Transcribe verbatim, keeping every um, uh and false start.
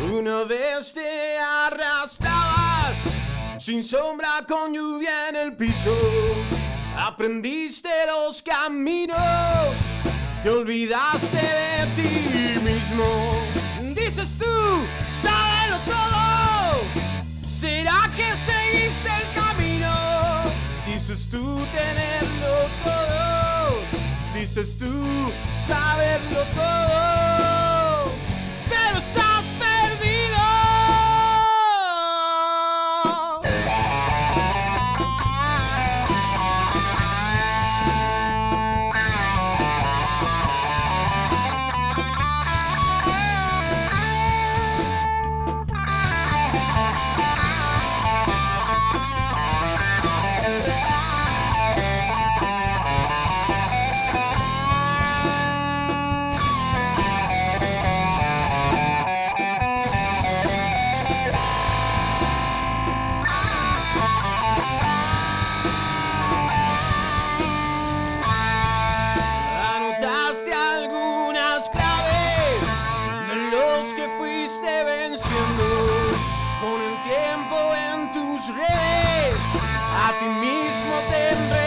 Una vez te arrastrabas sin sombra con lluvia en el piso. Aprendiste los caminos, te olvidaste de ti mismo. Dices tú, saberlo todo. ¿Será que seguiste el camino? Dices tú tenerlo todo. Dices tú saberlo todo. Pero estás perdido. Que fuiste venciendo con el tiempo en tus redes, a ti mismo te enredas.